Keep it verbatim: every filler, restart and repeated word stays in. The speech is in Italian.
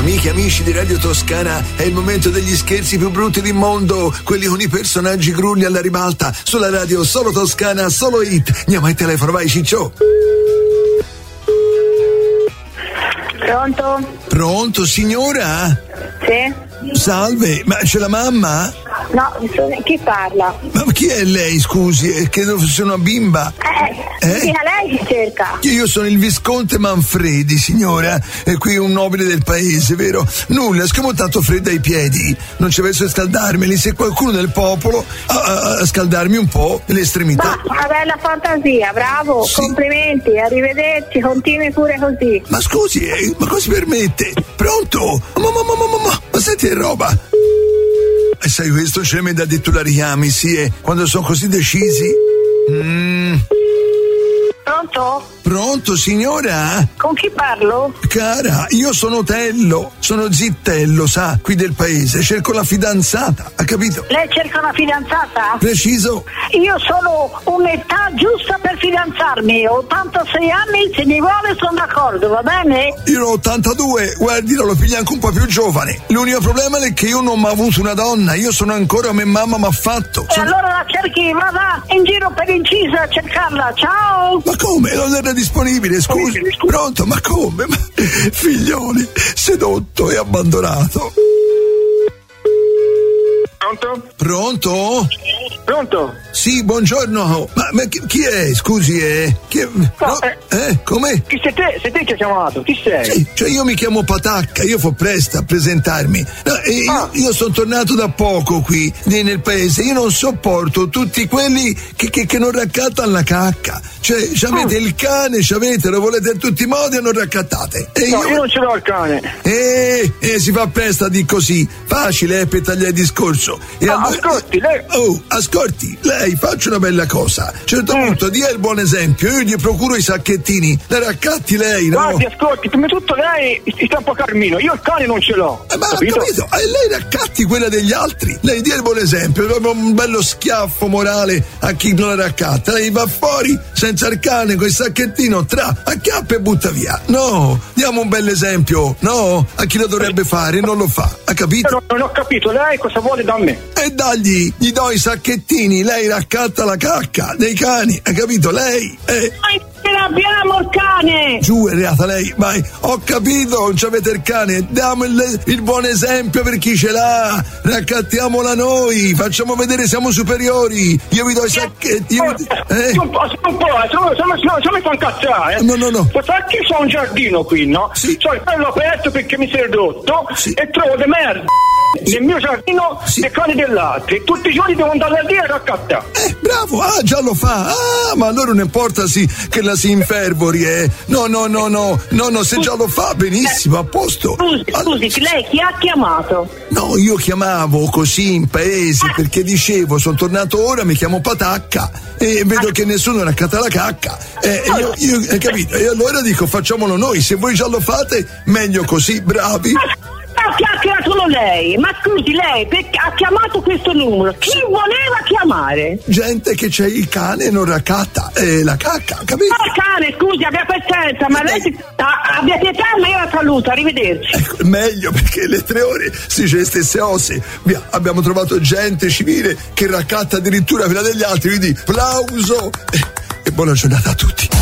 Amiche e amici di Radio Toscana, è il momento degli scherzi più brutti del mondo, quelli con i personaggi grulli alla ribalta, sulla radio solo Toscana, solo hit. Andiamo al telefono, vai Ciccio. Pronto? Pronto, signora? Sì? Salve, ma c'è la mamma? No, chi parla? Ma chi è lei, scusi? Eh, credo fosse una bimba. Eh, eh? Sì, a lei si cerca. Io sono il Visconte Manfredi, signora, e qui un nobile del paese, vero? Nulla, scamottato freddo ai piedi. Non ci verso a scaldarmeli, se qualcuno del popolo a, a, a scaldarmi un po' le estremità. Ma una bella fantasia, bravo, sì. Complimenti, arrivederci, continui pure così. Ma scusi, eh, ma cosa si permette? Pronto? Ma, ma, ma, ma, ma, ma senti che roba? E sai, questo c'è me da detto la richiami, sì, e quando sono così decisi. Mm. Pronto? Pronto, signora? Con chi parlo? Cara, io sono Tello, sono Zittello, sa, qui del paese, cerco la fidanzata, ha capito? Lei cerca una fidanzata? Preciso? Io sono un'età giusta per fidanzarmi, ho ottantasei anni, se mi vuole sono d'accordo, va bene? Io ho ottantadue, guardi, lo figlio anche un po' più giovane. L'unico problema è che io non ho avuto una donna, io sono ancora come mamma mi ha fatto. E sono... allora la cerchi, vada in giro per incisa a cercarla, ciao! Ma come? Non era disponibile, scusi. Pronto, ma come? Ma... Figlioli, sedotto e abbandonato. Pronto? Pronto? Pronto? Sì, buongiorno. Ma, ma chi, chi è? Scusi, eh? Chi è? No, no, eh, eh? Com'è? Chi sei te? Sei te che hai chiamato? Chi sei? Sì, cioè io mi chiamo Patacca, io fo presto a presentarmi. No, e ah. io, io sono tornato da poco qui nel paese. Io non sopporto tutti quelli che, che, che non raccattano la cacca. Cioè, avete mm. il cane, c'avete, lo volete in tutti i modi e non raccattate. E no, io... io non ce l'ho il cane. Eh, eh, si fa presto a di così. Facile eh, per tagliare il discorso. E no, allora... ascolti, lei... Oh, ascolti, lei faccia una bella cosa. A un certo mm. punto dia il buon esempio, io gli procuro i sacchettini, le raccatti lei, no? Guardi, ascolti, prima di tutto lei sta un po' carmino, io il cane non ce l'ho. Eh, ma capito? ho capito, e lei raccatti quella degli altri. Lei dia il buon esempio, proprio un bello schiaffo morale a chi non la raccatta. Lei va fuori senza il cane con il sacchettino, tra, acchiappa e butta via. No, diamo un bel esempio, no? A chi lo dovrebbe fare e non lo fa, ha capito? Non, non ho capito, lei cosa vuole da me? E dagli, gli do i sacchettini, lei raccatta la cacca dei cani, ha capito? Lei, eh. Ce l'abbiamo il cane! Giù è reata lei, vai, ho capito, non c'avete il cane, diamo il, il buon esempio per chi ce l'ha, raccattiamola noi, facciamo vedere siamo superiori, io vi do i sacchetti, io vi... eh? Un po', un po', se mi fa incazzare, eh? No, no, no. Sai che c'ho un giardino qui, no? Sì. C'ho il bello aperto perché mi sei ridotto sì. e trovo de merda. Sì. Nel mio giardino sì. E cani dell'altro, e tutti i giorni devo andare a dire e raccattare. Eh, bravo, ah, già lo fa, ah, ma allora non importa sì, che la si infervori, eh. No, no, no, no, no, no, se già lo fa, benissimo, a posto. Scusi, scusi, ah, lei chi ha chiamato? No, io chiamavo così in paese perché dicevo, sono tornato ora, mi chiamo Patacca e vedo ah. che nessuno raccatta la cacca. Eh, no. io, io, hai capito? E allora dico, facciamolo noi, se voi già lo fate, meglio così, bravi. Ha chiacchierato solo lei, ma scusi, lei perché ha chiamato questo numero? Chi voleva chiamare? Gente che c'è il cane e non raccatta eh, la cacca, capito? Ma il cane, scusi, abbia pazienza, ma lei si... ah, abbia pietà, ma io la saluto, arrivederci. Ecco, meglio perché le tre ore si dice le stesse osse. Via, abbiamo trovato gente civile che raccatta addirittura quella degli altri, quindi plauso e, e buona giornata a tutti.